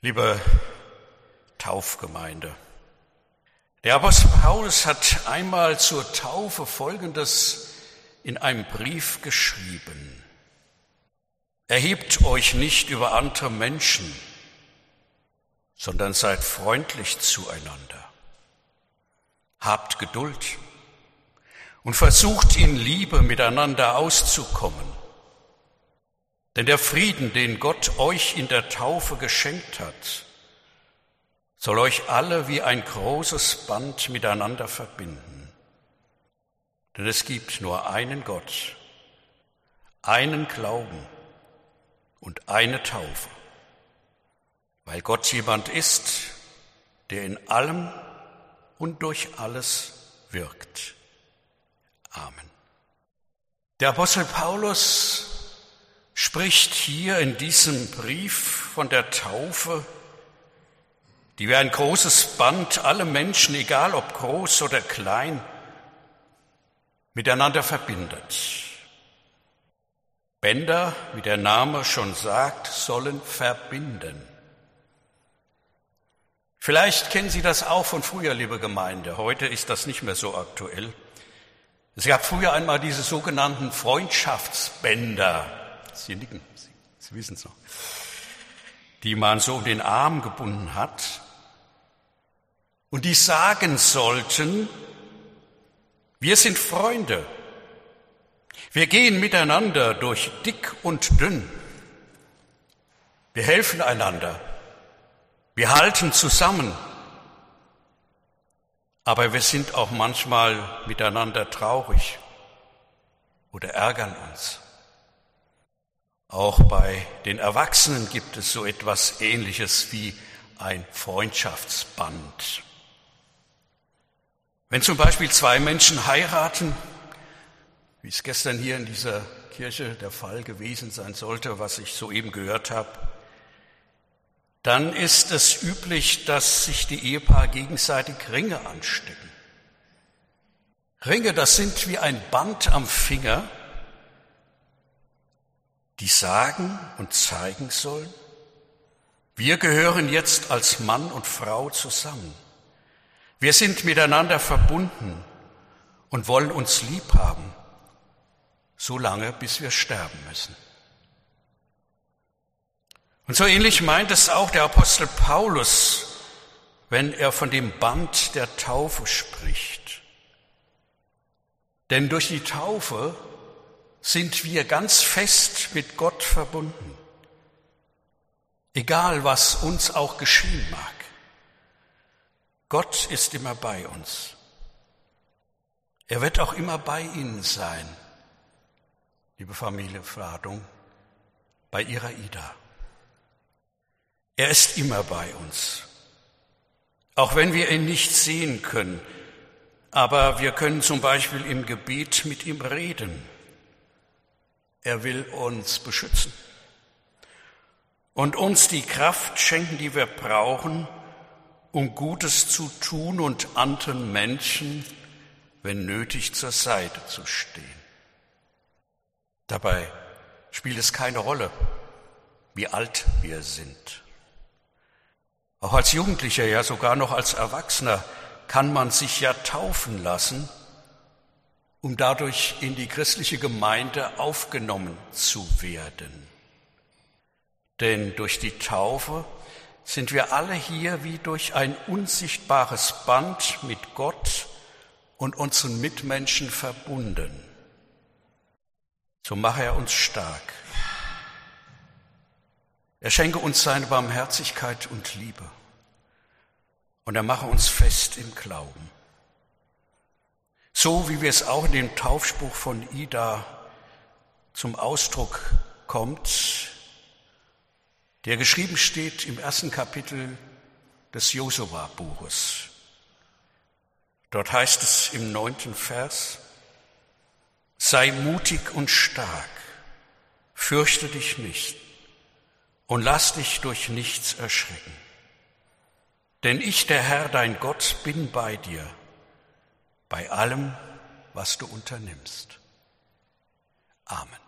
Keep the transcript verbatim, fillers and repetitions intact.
Liebe Taufgemeinde, der Apostel Paulus hat einmal zur Taufe Folgendes in einem Brief geschrieben: Erhebt euch nicht über andere Menschen, sondern seid freundlich zueinander. Habt Geduld und versucht in Liebe miteinander auszukommen. Denn der Frieden, den Gott euch in der Taufe geschenkt hat, soll euch alle wie ein großes Band miteinander verbinden. Denn es gibt nur einen Gott, einen Glauben und eine Taufe, weil Gott jemand ist, der in allem und durch alles wirkt. Amen. Der Apostel Paulus spricht hier in diesem Brief von der Taufe, die wie ein großes Band alle Menschen, egal ob groß oder klein, miteinander verbindet. Bänder, wie der Name schon sagt, sollen verbinden. Vielleicht kennen Sie das auch von früher, liebe Gemeinde. Heute ist das nicht mehr so aktuell. Es gab früher einmal diese sogenannten Freundschaftsbänder. Sie nicken, Sie, Sie wissen es noch. Die man so um den Arm gebunden hat. Und die sagen sollten: Wir sind Freunde. Wir gehen miteinander durch dick und dünn. Wir helfen einander. Wir halten zusammen. Aber wir sind auch manchmal miteinander traurig oder ärgern uns. Auch bei den Erwachsenen gibt es so etwas Ähnliches wie ein Freundschaftsband. Wenn zum Beispiel zwei Menschen heiraten, wie es gestern hier in dieser Kirche der Fall gewesen sein sollte, was ich soeben gehört habe, dann ist es üblich, dass sich die Ehepaare gegenseitig Ringe anstecken. Ringe, das sind wie ein Band am Finger, die sagen und zeigen sollen: Wir gehören jetzt als Mann und Frau zusammen. Wir sind miteinander verbunden und wollen uns lieb haben, so lange, bis wir sterben müssen. Und so ähnlich meint es auch der Apostel Paulus, wenn er von dem Band der Taufe spricht. Denn durch die Taufe sind wir ganz fest mit Gott verbunden, egal was uns auch geschehen mag. Gott ist immer bei uns. Er wird auch immer bei Ihnen sein, liebe Familie Fladung, bei Ihrer Ida. Er ist immer bei uns, auch wenn wir ihn nicht sehen können, aber wir können zum Beispiel im Gebet mit ihm reden. Er will uns beschützen und uns die Kraft schenken, die wir brauchen, um Gutes zu tun und anderen Menschen, wenn nötig, zur Seite zu stehen. Dabei spielt es keine Rolle, wie alt wir sind. Auch als Jugendlicher, ja sogar noch als Erwachsener, kann man sich ja taufen lassen, um dadurch in die christliche Gemeinde aufgenommen zu werden. Denn durch die Taufe sind wir alle hier wie durch ein unsichtbares Band mit Gott und unseren Mitmenschen verbunden. So mache er uns stark. Er schenke uns seine Barmherzigkeit und Liebe. Und er mache uns fest im Glauben. So wie wir es auch in dem Taufspruch von Ida zum Ausdruck kommt, der geschrieben steht im ersten Kapitel des Josua-Buches. Dort heißt es im neunten Vers: Sei mutig und stark, fürchte dich nicht und lass dich durch nichts erschrecken. Denn ich, der Herr, dein Gott, bin bei dir, bei allem, was du unternimmst. Amen.